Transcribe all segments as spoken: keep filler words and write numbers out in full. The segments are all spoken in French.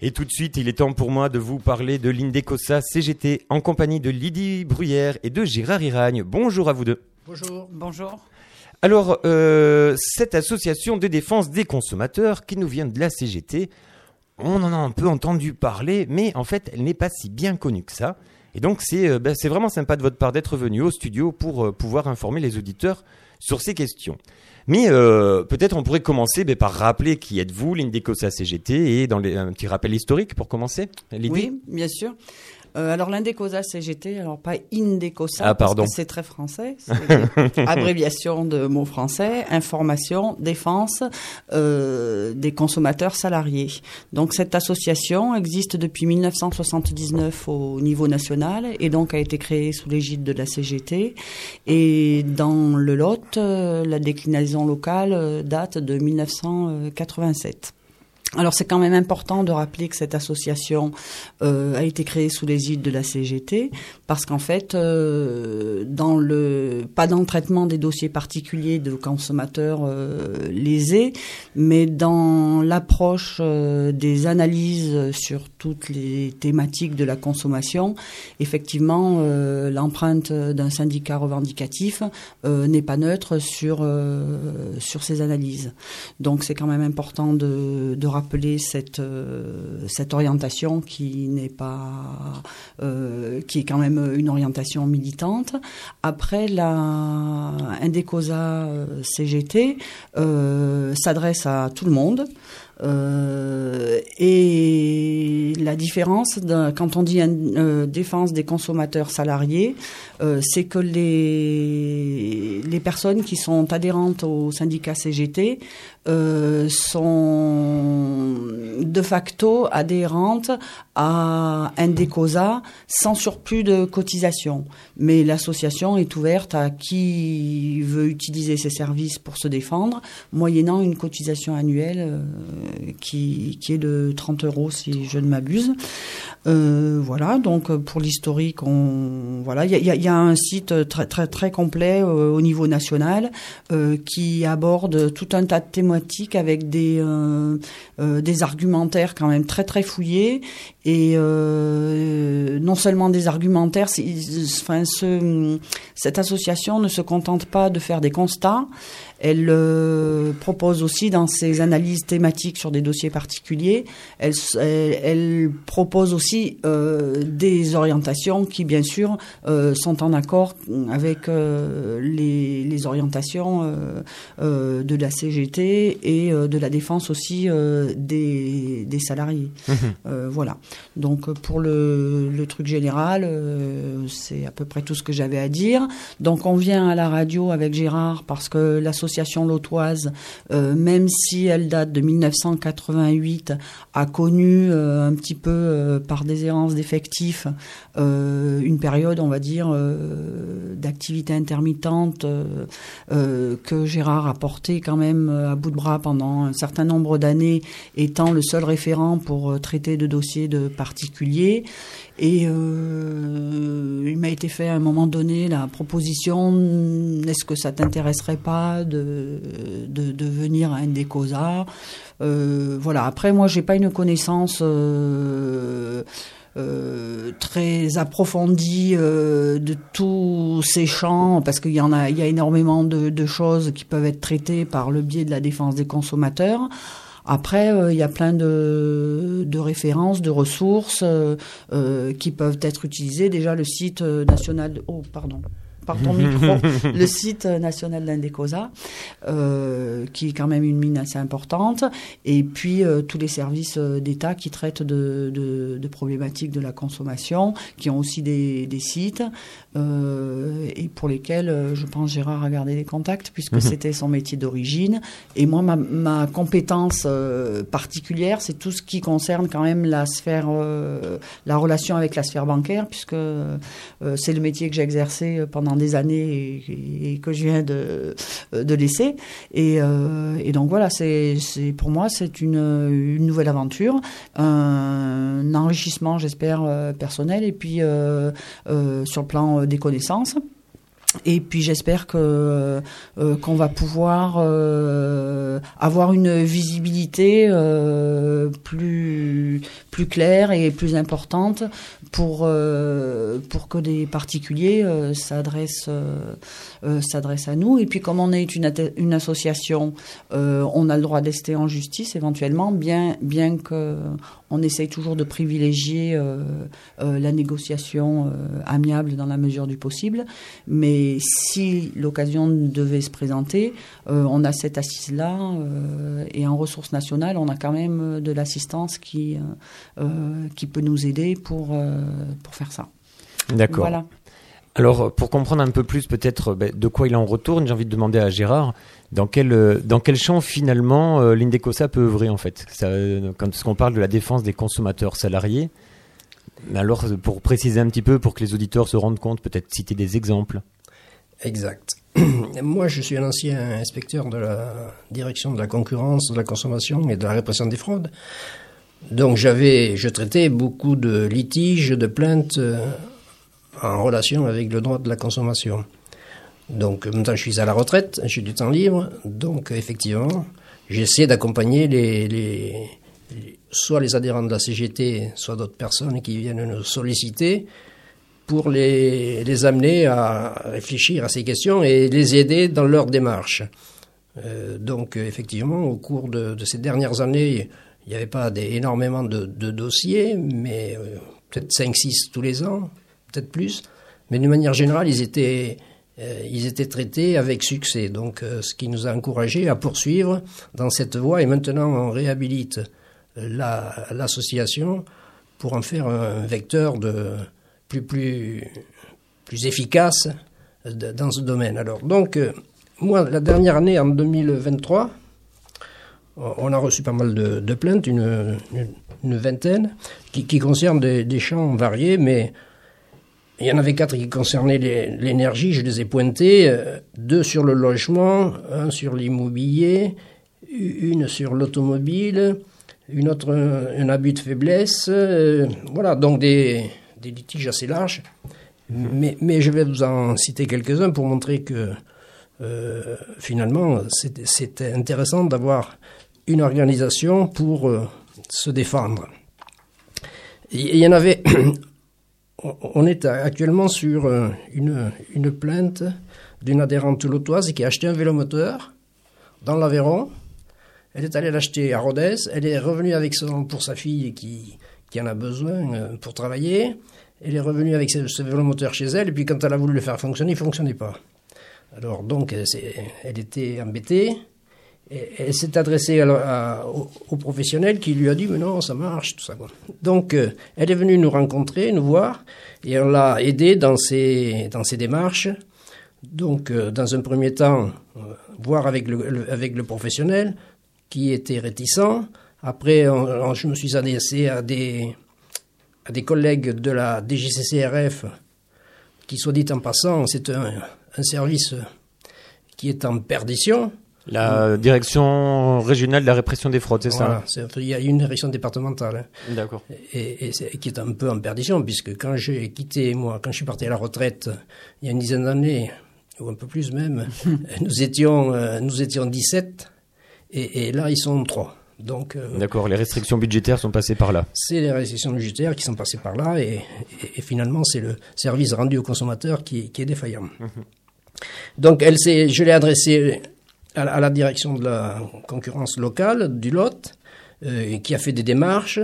Et tout de suite, il est temps pour moi de vous parler de l'Indecosa C G T en compagnie de Lydie Bruyère et de Gérard Iragne. Bonjour à vous deux. Bonjour. Bonjour. Alors, euh, cette association de défense des consommateurs qui nous vient de la C G T, on en a un peu entendu parler, mais en fait, elle n'est pas si bien connue que ça. Et donc, c'est, euh, ben, c'est vraiment sympa de votre part d'être venu au studio pour euh, pouvoir informer les auditeurs sur ces questions. Mais euh, peut-être on pourrait commencer ben, par rappeler qui êtes-vous, l'Indecosa C G T, et dans les, un petit rappel historique pour commencer. Lydie ? Oui, bien sûr. Euh, alors l'Indecosa C G T, alors pas Indecosa, ah, parce que c'est très français, c'est abréviation de mots français, information, défense euh, des consommateurs salariés. Donc cette association existe depuis mille neuf cent soixante-dix-neuf au niveau national et donc a été créée sous l'égide de la C G T. Et dans le Lot, euh, la déclinaison locale euh, date de mille neuf cent quatre-vingt-sept. Alors c'est quand même important de rappeler que cette association euh, a été créée sous l'égide de la C G T parce qu'en fait, euh, dans le pas dans le traitement des dossiers particuliers de consommateurs euh, lésés, mais dans l'approche euh, des analyses sur toutes les thématiques de la consommation, effectivement, euh, l'empreinte d'un syndicat revendicatif euh, n'est pas neutre sur euh, sur ces analyses. Donc c'est quand même important de, de rappeler appeler cette euh, cette orientation qui n'est pas euh, qui est quand même une orientation militante. Après, la Indecosa C G T euh, s'adresse à tout le monde. Euh, et la différence de, quand on dit euh, défense des consommateurs salariés, euh, c'est que les les personnes qui sont adhérentes au syndicat C G T euh, sont de facto adhérentes à Indecosa sans surplus de cotisation. Mais l'association est ouverte à qui veut utiliser ses services pour se défendre, moyennant une cotisation annuelle euh, qui, qui est de trente euros si je ne m'abuse. Euh, voilà, donc pour l'historique, on voilà, il y a, y a un site très très très complet euh, au niveau national euh, qui aborde tout un tas de thématiques avec des euh, euh, des argumentaires quand même très très fouillés et euh, non seulement des argumentaires, c'est, enfin ce, cette association ne se contente pas de faire des constats. Elle euh, propose aussi dans ses analyses thématiques sur des dossiers particuliers, elle, elle, elle propose aussi euh, des orientations qui, bien sûr, euh, sont en accord avec euh, les, les orientations euh, euh, de la C G T et euh, de la défense aussi euh, des, des salariés. Mmh. Euh, voilà. Donc pour le, le truc général, euh, c'est à peu près tout ce que j'avais à dire. Donc on vient à la radio avec Gérard parce que l'association L'association lotoise, euh, même si elle date de mille neuf cent quatre-vingt-huit, a connu euh, un petit peu euh, par déshérence d'effectifs euh, une période, on va dire, euh, d'activité intermittente euh, euh, que Gérard a porté quand même à bout de bras pendant un certain nombre d'années, étant le seul référent pour euh, traiter de dossiers de particuliers. Et euh, il m'a été fait à un moment donné la proposition, est-ce que ça t'intéresserait pas de, de, de venir à Indecosa euh, voilà. Après, moi, j'ai pas une connaissance euh, euh, très approfondie euh, de tous ces champs, parce qu'il y en a, il y a énormément de, de choses qui peuvent être traitées par le biais de la défense des consommateurs. Après, il euh, y a plein de, de références, de ressources euh, euh, qui peuvent être utilisées. Déjà, le site national... De... Oh, pardon. Par ton micro, le site national d'Indecosa, euh, qui est quand même une mine assez importante, et puis euh, tous les services d'État qui traitent de, de, de problématiques de la consommation, qui ont aussi des, des sites, euh, et pour lesquels, euh, je pense, Gérard a gardé des contacts, puisque mmh. c'était son métier d'origine. Et moi, ma, ma compétence euh, particulière, c'est tout ce qui concerne quand même la sphère, euh, la relation avec la sphère bancaire, puisque euh, c'est le métier que j'ai exercé pendant des années et, et que je viens de, de laisser. Et, euh, et donc voilà, c'est, c'est, pour moi, c'est une, une nouvelle aventure, un, un enrichissement, j'espère, euh, personnel, et puis euh, euh, sur le plan des connaissances. Et puis j'espère que euh, qu'on va pouvoir euh, avoir une visibilité euh, plus plus claire et plus importante pour euh, pour que des particuliers euh, s'adressent euh, s'adressent à nous. Et puis comme on est une une association, euh, on a le droit d'ester en justice éventuellement, bien bien que on essaye toujours de privilégier euh, euh, la négociation euh, amiable dans la mesure du possible, mais si l'occasion devait se présenter, euh, on a cette assise-là euh, et en ressources nationales, on a quand même de l'assistance qui, euh, qui peut nous aider pour, euh, pour faire ça. D'accord. Voilà. Alors, pour comprendre un peu plus peut-être ben, de quoi il en retourne, j'ai envie de demander à Gérard, dans quel, euh, dans quel champ finalement euh, l'Indecosa peut œuvrer en fait ça, euh, quand on parle de la défense des consommateurs salariés, alors pour préciser un petit peu, pour que les auditeurs se rendent compte, peut-être citer des exemples. Exact. Moi, je suis un ancien inspecteur de la direction de la concurrence, de la consommation et de la répression des fraudes. Donc, j'avais, je traitais beaucoup de litiges, de plaintes euh, en relation avec le droit de la consommation. Donc, maintenant, je suis à la retraite, j'ai du temps libre. Donc, effectivement, j'essaie d'accompagner les, les, les, soit les adhérents de la C G T, soit d'autres personnes qui viennent nous solliciter pour les, les amener à réfléchir à ces questions et les aider dans leur démarche. Euh, donc, effectivement, au cours de, de ces dernières années, il n'y avait pas des, énormément de, de dossiers, mais euh, peut-être cinq six tous les ans, peut-être plus. Mais d'une manière générale, ils étaient, euh, ils étaient traités avec succès. Donc, euh, ce qui nous a encouragés à poursuivre dans cette voie. Et maintenant, on réhabilite la, l'association pour en faire un vecteur de... Plus, plus, plus efficace de, dans ce domaine. Alors, donc, euh, moi, la dernière année, en deux mille vingt-trois, on a reçu pas mal de, de plaintes, une, une, une vingtaine, qui, qui concernent des, des champs variés, mais il y en avait quatre qui concernaient les, l'énergie, je les ai pointés, euh, deux sur le logement, un sur l'immobilier, une sur l'automobile, une autre, un, un abus de faiblesse, euh, voilà, donc des... des litiges assez larges, mais, mais je vais vous en citer quelques-uns pour montrer que euh, finalement c'est, c'est intéressant d'avoir une organisation pour euh, se défendre. Il y en avait, on est actuellement sur une, une plainte d'une adhérente lautoise qui a acheté un vélomoteur dans l'Aveyron. Elle est allée l'acheter à Rodez, elle est revenue avec son, pour sa fille qui, qui en a besoin pour travailler. Elle est revenue avec ce, ce vélomoteur chez elle, et puis quand elle a voulu le faire fonctionner, il ne fonctionnait pas. Alors donc, elle, elle était embêtée, et elle s'est adressée à, à, au, au professionnel qui lui a dit « mais non, ça marche », tout ça. Donc, euh, elle est venue nous rencontrer, nous voir, et on l'a aidée dans ses, dans ses démarches. Donc, euh, dans un premier temps, euh, voir avec le, le, avec le professionnel qui était réticent. Après, on, on, je me suis adressé à des... à des collègues de la D G C C R F, qui, soit dit en passant, c'est un, un service qui est en perdition. La direction régionale de la répression des fraudes, c'est voilà, ça hein? C'est, il y a une direction départementale. Hein, D'accord. Et, et c'est, qui est un peu en perdition, puisque quand j'ai quitté, moi, quand je suis parti à la retraite, il y a une dizaine d'années, ou un peu plus même, nous étions, euh, nous étions dix-sept, et, et là, ils sont trois. Donc, euh, D'accord, les restrictions budgétaires sont passées par là. C'est les restrictions budgétaires qui sont passées par là, et, et, et finalement, c'est le service rendu au consommateur qui, qui est défaillant. Mmh. Donc, elle s'est, je l'ai adressée à, à la direction de la concurrence locale du Lot, euh, qui a fait des démarches,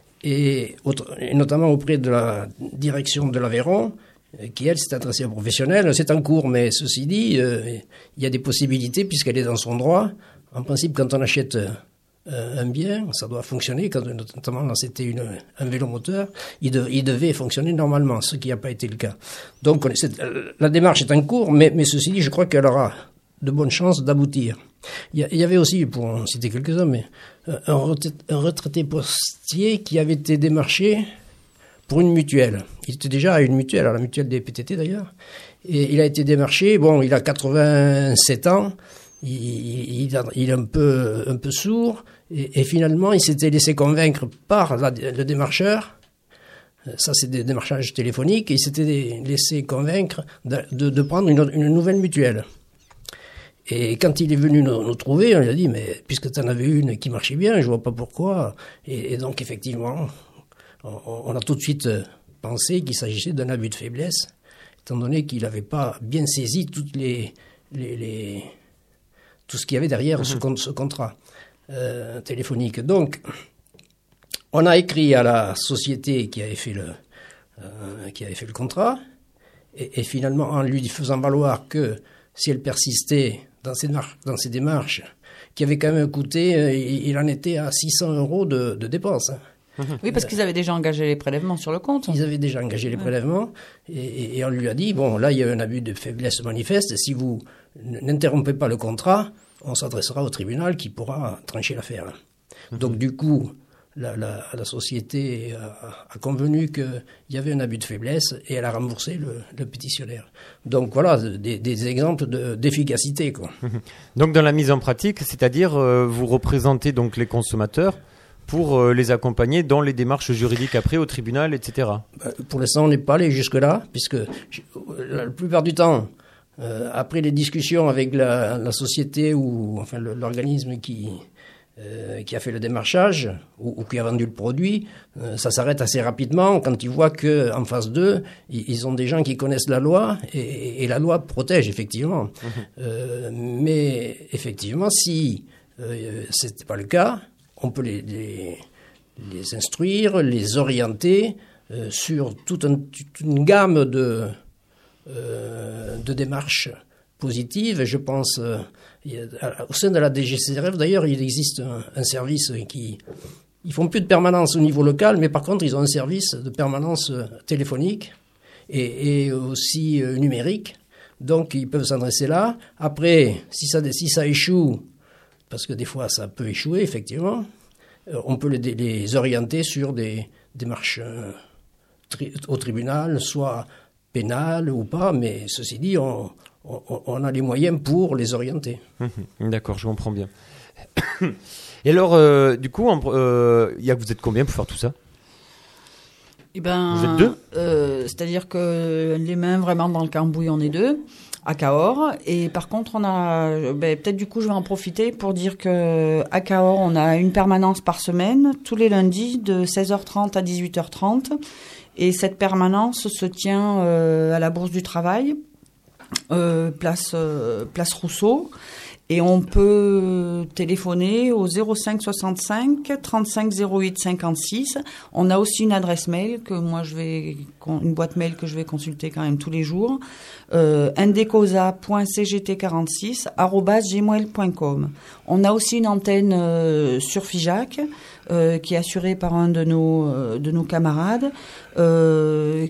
et, autre, et notamment auprès de la direction de l'Aveyron, euh, qui, elle, s'est adressée aux professionnels. C'est en cours, mais ceci dit, euh, il y a des possibilités, puisqu'elle est dans son droit. En principe, quand on achète... Euh, un bien, ça doit fonctionner, quand, notamment là c'était une, un vélomoteur, il, de, il devait fonctionner normalement, ce qui n'a pas été le cas. Donc on, c'est, la démarche est en cours, mais, mais ceci dit, je crois qu'elle aura de bonnes chances d'aboutir. Il y, il y avait aussi, pour en citer quelques-uns, mais un retraité, un retraité postier qui avait été démarché pour une mutuelle. Il était déjà à une mutuelle, à la mutuelle des P T T d'ailleurs, et il a été démarché, bon, il a quatre-vingt-sept ans, Il, il, il est un peu, un peu sourd, et, et finalement, il s'était laissé convaincre par la, le démarcheur Ça, c'est des démarchages téléphoniques. Et il s'était laissé convaincre de, de, de prendre une, une nouvelle mutuelle. Et quand il est venu nous, nous trouver, on lui a dit, mais puisque tu en avais une qui marchait bien, je vois pas pourquoi. Et, et donc, effectivement, on, on a tout de suite pensé qu'il s'agissait d'un abus de faiblesse, étant donné qu'il n'avait pas bien saisi toutes les, les, les, tout ce qu'il y avait derrière mmh. ce, ce contrat euh, téléphonique. Donc, on a écrit à la société qui avait fait le, euh, qui avait fait le contrat, et, et finalement, en lui faisant valoir que si elle persistait dans ses, démarches, dans ses démarches, qui avaient quand même coûté, euh, il en était à six cents euros de, de dépenses. Oui, parce qu'ils avaient déjà engagé les prélèvements sur le compte. Ils avaient déjà engagé les prélèvements, et, et on lui a dit, bon, là, il y a un abus de faiblesse manifeste, si vous n'interrompez pas le contrat, on s'adressera au tribunal qui pourra trancher l'affaire. Mmh. Donc, du coup, la, la, la société a, a convenu qu'il y avait un abus de faiblesse, et elle a remboursé le, le pétitionnaire. Donc, voilà, des, des exemples de, d'efficacité, quoi. Mmh. Donc, dans la mise en pratique, c'est-à-dire, euh, vous représentez donc les consommateurs pour euh, les accompagner dans les démarches juridiques après au tribunal, et cetera. Pour l'instant, on n'est pas allé jusque-là, puisque la plupart du temps, euh, après les discussions avec la, la société ou enfin le, l'organisme qui, euh, qui a fait le démarchage ou, ou qui a vendu le produit, euh, ça s'arrête assez rapidement quand ils voient qu'en phase deux, ils, ils ont des gens qui connaissent la loi et, et la loi protège effectivement. Mmh. Euh, mais effectivement, si euh, ce n'était pas le cas, on peut les, les, les instruire, les orienter euh, sur toute, un, toute une gamme de, euh, de démarches positives. Et je pense, euh, a, au sein de la D G C R F, d'ailleurs, il existe un, un service qui... Ils font plus de permanence au niveau local, mais par contre, ils ont un service de permanence téléphonique et, et aussi euh, numérique. Donc, ils peuvent s'adresser là. Après, si ça, si ça échoue, parce que des fois, ça peut échouer, effectivement. Euh, on peut les, les orienter sur des démarches euh, tri- au tribunal, soit pénales ou pas, mais ceci dit, on, on, on a les moyens pour les orienter. Mmh, d'accord, je comprends bien. Et alors, euh, du coup, euh, y a, vous êtes combien pour faire tout ça ? Eh ben, vous êtes deux ? euh, C'est-à-dire que les mains vraiment dans le cambouis, on est deux. À Cahors, et par contre on a ben, peut-être du coup je vais en profiter pour dire que à Cahors on a une permanence par semaine tous les lundis de seize heures trente à dix-huit heures trente, et cette permanence se tient euh, à la Bourse du Travail, euh, place euh, place Rousseau, et on peut téléphoner au zéro cinq soixante-cinq trente-cinq zéro huit cinquante-six. On a aussi une adresse mail que moi je vais, une boîte mail que je vais consulter quand même tous les jours, euh, indecosa point c g t quarante-six arobase gmail point com. On a aussi une antenne euh, sur Figeac euh, qui est assurée par un de nos euh, de nos camarades. Euh,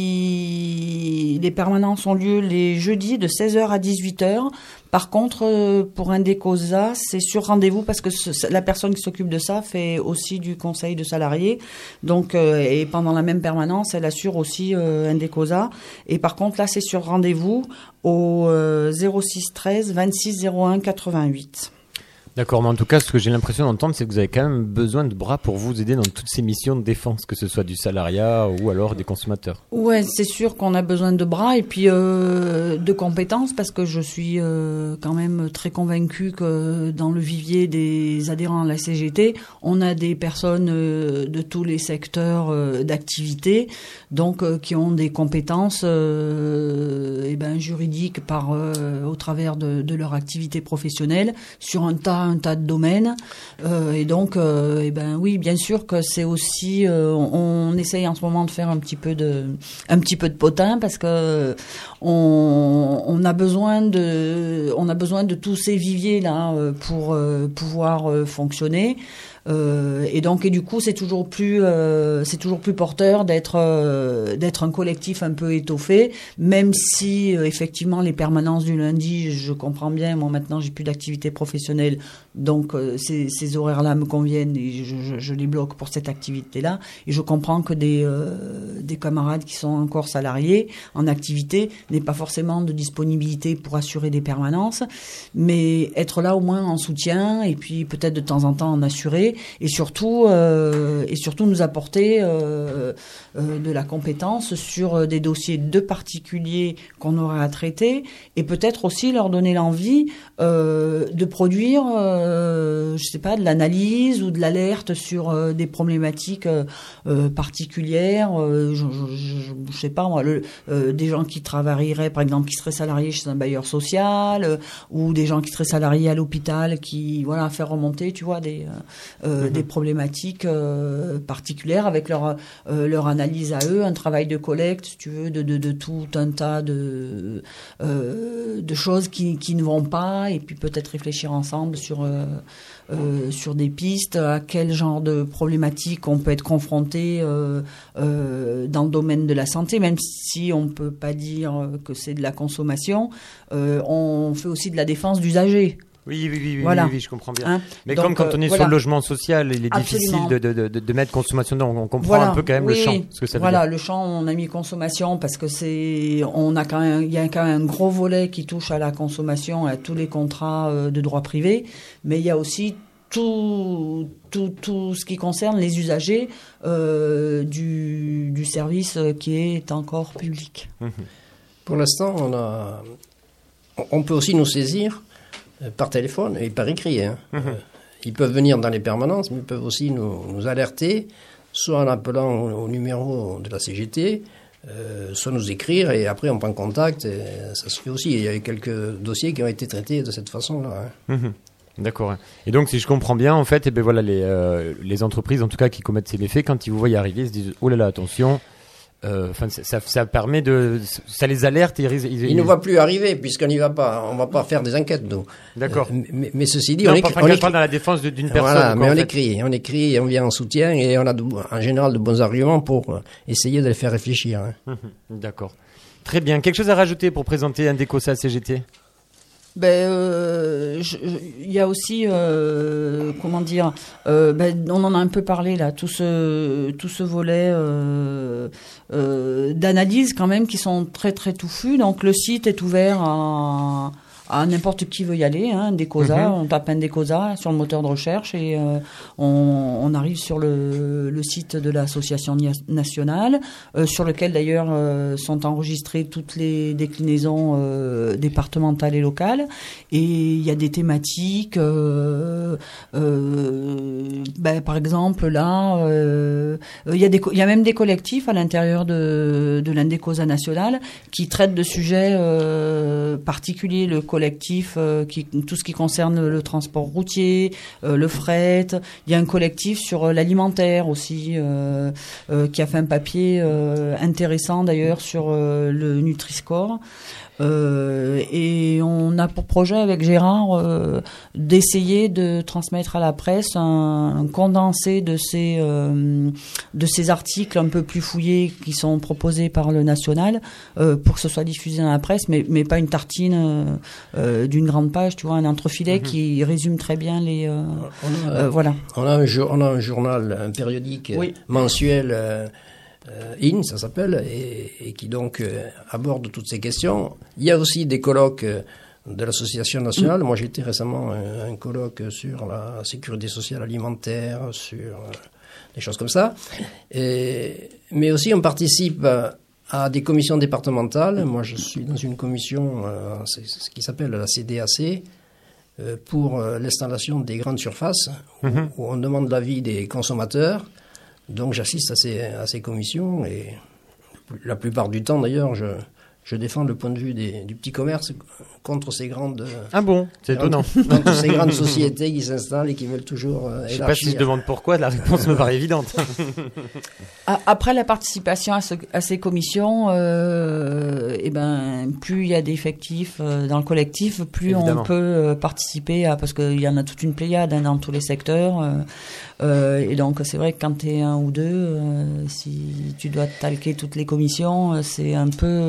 qui les permanences ont lieu les jeudis de seize heures à dix-huit heures. Par contre, euh, pour Indecosa, c'est sur rendez-vous parce que ce, la personne qui s'occupe de ça fait aussi du conseil de salariés. Donc, euh, et pendant la même permanence, elle assure aussi euh, Indecosa. Et par contre, là, c'est sur rendez-vous au euh, zéro six treize vingt-six zéro un quatre-vingt-huit. D'accord, mais en tout cas, ce que j'ai l'impression d'entendre, c'est que vous avez quand même besoin de bras pour vous aider dans toutes ces missions de défense, que ce soit du salariat ou alors des consommateurs. Ouais, c'est sûr qu'on a besoin de bras et puis euh, de compétences, parce que je suis euh, quand même très convaincue que dans le vivier des adhérents à la C G T, on a des personnes euh, de tous les secteurs euh, d'activité, donc euh, qui ont des compétences euh, eh ben, juridiques par, euh, au travers de, de leur activité professionnelle sur un tas un tas de domaines, euh, et donc euh, et ben oui, bien sûr que c'est aussi euh, on, on essaye en ce moment de faire un petit peu de un petit peu de potin, parce que on, on a besoin de on a besoin de tous ces viviers là pour euh, pouvoir euh, fonctionner. Euh, et donc et du coup c'est toujours plus euh, c'est toujours plus porteur d'être euh, d'être un collectif un peu étoffé, même si euh, effectivement les permanences du lundi, je comprends bien, moi maintenant j'ai plus d'activité professionnelle, donc euh, ces, ces horaires là me conviennent et je, je, je les bloque pour cette activité là, et je comprends que des euh, des camarades qui sont encore salariés en activité n'aient pas forcément de disponibilité pour assurer des permanences, mais être là au moins en soutien et puis peut-être de temps en temps en assurer. projet et surtout euh, et surtout nous apporter euh, euh, de la compétence sur des dossiers de particuliers qu'on aurait à traiter et peut-être aussi leur donner l'envie euh, de produire euh, je sais pas de l'analyse ou de l'alerte sur euh, des problématiques euh, euh, particulières euh, je, je, je, je sais pas moi le, euh, des gens qui travailleraient par exemple qui seraient salariés chez un bailleur social euh, ou des gens qui seraient salariés à l'hôpital qui voilà faire remonter tu vois des euh, mmh. des problématiques euh, particulières avec leur euh, leur analyse à eux, un travail de collecte si tu veux de de, de tout un tas de euh, de choses qui qui ne vont pas et puis peut-être réfléchir ensemble sur euh, euh, sur des pistes à quel genre de problématiques on peut être confronté euh, euh, dans le domaine de la santé, même si on peut pas dire que c'est de la consommation, euh, on fait aussi de la défense d'usagers. Oui, oui, oui, oui, voilà. oui, oui, je comprends bien. Hein Mais Donc, comme quand on est euh, voilà. sur le logement social, il est Absolument. difficile de, de, de, de mettre consommation dedans. On comprend Voilà. un peu quand même oui, le champ, ce que ça veut voilà, dire. le champ, on a mis consommation parce que c'est, on a quand même, il y a quand même un gros volet qui touche à la consommation, à tous les contrats de droit privé, mais il y a aussi tout, tout, tout ce qui concerne les usagers euh, du, du service qui est encore public. Mmh. Pour l'instant, on a, on peut aussi nous saisir par téléphone et par écrit. Hein. Mmh. Euh, ils peuvent venir dans les permanences, mais ils peuvent aussi nous, nous alerter, soit en appelant au, au numéro de la C G T, euh, soit nous écrire, et après on prend contact. Et ça se fait aussi. Il y a eu quelques dossiers qui ont été traités de cette façon-là. Hein. Mmh. D'accord. Et donc, si je comprends bien, en fait, eh ben voilà, les, euh, les entreprises, en tout cas, qui commettent ces méfaits, quand ils vous voient arriver, ils se disent « Oh là là, attention !» Enfin, euh, ça, ça permet de, ça les alerte. Et ils, ils, ils ne voient plus arriver puisqu'on n'y va pas. On ne va pas faire des enquêtes, nous. D'accord. Euh, mais, mais ceci dit, non, on écrit. On, on parle dans la défense d'une personne. Voilà, mais on fait. écrit, on écrit, et on vient en soutien et on a de, en général de bons arguments pour essayer de les faire réfléchir. Hein. Mmh, d'accord. Très bien. Quelque chose à rajouter pour présenter un Décosa C G T? Ben, euh, il y a aussi, euh, comment dire, euh, ben, on en a un peu parlé là, tout ce, tout ce volet euh, euh, d'analyse quand même qui sont très très touffus. Donc le site est ouvert à, à n'importe qui veut y aller. Hein, Décosa, mm-hmm. on tape un Décosa sur le moteur de recherche et euh, on, on arrive sur le, le site de l'association nationale, euh, sur lequel d'ailleurs euh, sont enregistrées toutes les déclinaisons euh, départementales et locales. Et il y a des thématiques, euh, euh, ben, par exemple là, euh, il y a des, il y a même des collectifs à l'intérieur de, de l'Indécosa nationale qui traitent de sujets euh, particuliers. Le collectif, euh, qui, tout ce qui concerne le transport routier, euh, le fret. Il y a un collectif sur euh, l'alimentaire aussi, euh, euh, qui a fait un papier euh, intéressant d'ailleurs sur euh, le Nutri-Score. Euh, et on a pour projet avec Gérard euh, d'essayer de transmettre à la presse un, un condensé de ces euh, de ces articles un peu plus fouillés qui sont proposés par le national euh, pour que ce soit diffusé dans la presse, mais mais pas une tartine euh, d'une grande page, tu vois, un entrefilet mm-hmm. qui résume très bien les euh, on a, euh, voilà. On a un jour, on a un journal, un périodique oui. mensuel. Euh, Euh, in, ça s'appelle, et, et qui donc euh, aborde toutes ces questions. Il y a aussi des colloques euh, de l'association nationale. Mmh. Moi, j'ai été récemment à un, un colloque sur la sécurité sociale alimentaire, sur euh, des choses comme ça. Et, mais aussi, on participe à, à des commissions départementales. Moi, je suis dans une commission, euh, c'est, c'est ce qui s'appelle la C D A C, euh, pour euh, l'installation des grandes surfaces, mmh. où, où on demande l'avis des consommateurs. Donc j'assiste à ces, à ces commissions et la plupart du temps d'ailleurs je, je défends le point de vue des, du petit commerce contre ces grandes... Ah bon, c'est étonnant. Contre ces grandes sociétés qui s'installent et qui veulent toujours euh, élargir. Je ne sais pas si je demande pourquoi, la réponse me paraît évidente. Après la participation à, ce, à ces commissions, euh, et ben, plus il y a d'effectifs euh, dans le collectif, plus Évidemment. on peut euh, participer, à, parce qu'il y en a toute une pléiade hein, dans tous les secteurs. Euh, euh, et donc c'est vrai que quand tu es un ou deux, euh, si tu dois talquer toutes les commissions, c'est un peu...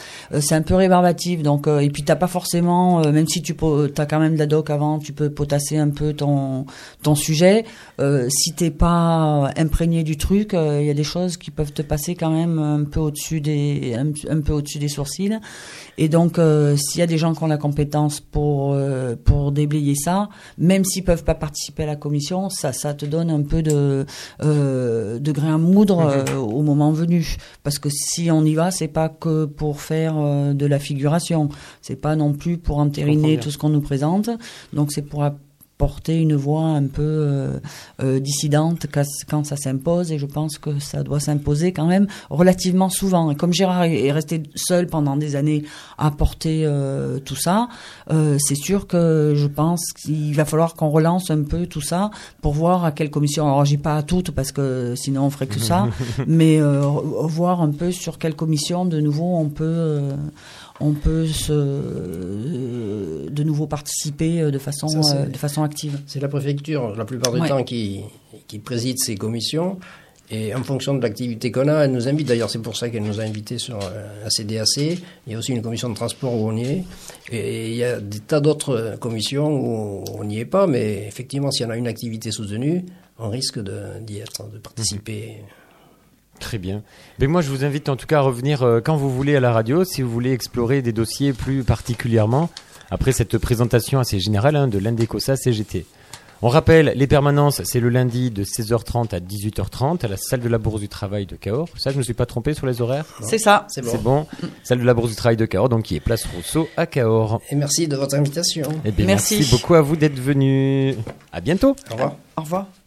euh, c'est un peu rébarbatif. Donc, euh, et puis t'as pas forcément, euh, même si tu as quand même de la doc avant, tu peux potasser un peu ton ton sujet. Euh, si t'es pas imprégné du truc, il euh, y a des choses qui peuvent te passer quand même un peu au-dessus des un, un peu au-dessus des sourcils. Et donc, euh, s'il y a des gens qui ont la compétence pour euh, pour déblayer ça, même s'ils peuvent pas participer à la commission, ça ça te donne un peu de euh, de grain à moudre euh, au moment venu. Parce que si on y va, c'est pas que pour faire euh, de la figuration, c'est pas non plus pour entériner tout ce qu'on nous présente. Donc c'est pour porter une voix un peu euh, euh, dissidente quand ça s'impose, et je pense que ça doit s'imposer quand même relativement souvent. Et comme Gérard est resté seul pendant des années à porter euh, tout ça, euh, c'est sûr que je pense qu'il va falloir qu'on relance un peu tout ça pour voir à quelle commission, alors j'y pas à toutes parce que sinon on ferait que ça, mais euh, voir un peu sur quelle commission de nouveau on peut euh, on peut se, euh, de nouveau participer de façon, ça, euh, de façon active. C'est la préfecture, la plupart du ouais. temps, qui, qui préside ces commissions. Et en fonction de l'activité qu'on a, elle nous invite. D'ailleurs, c'est pour ça qu'elle nous a invités sur la C D A C. Il y a aussi une commission de transport où on y est. Et il y a des tas d'autres commissions où on n'y est pas. Mais effectivement, s'il y en a une activité soutenue, on risque de, d'y être, de participer. Mmh. Très bien. Mais moi, je vous invite en tout cas à revenir euh, quand vous voulez à la radio, si vous voulez explorer des dossiers plus particulièrement, après cette présentation assez générale hein, de l'Indecosa C G T. On rappelle, les permanences, c'est le lundi de seize heures trente à dix-huit heures trente à la salle de la Bourse du Travail de Cahors. Ça, je ne me suis pas trompé sur les horaires ? C'est ça. C'est bon. C'est bon. Salle de la Bourse du Travail de Cahors, donc qui est place Rousseau à Cahors. Et merci de votre invitation. Eh bien, merci. merci beaucoup à vous d'être venus. À bientôt. Au revoir. Au revoir.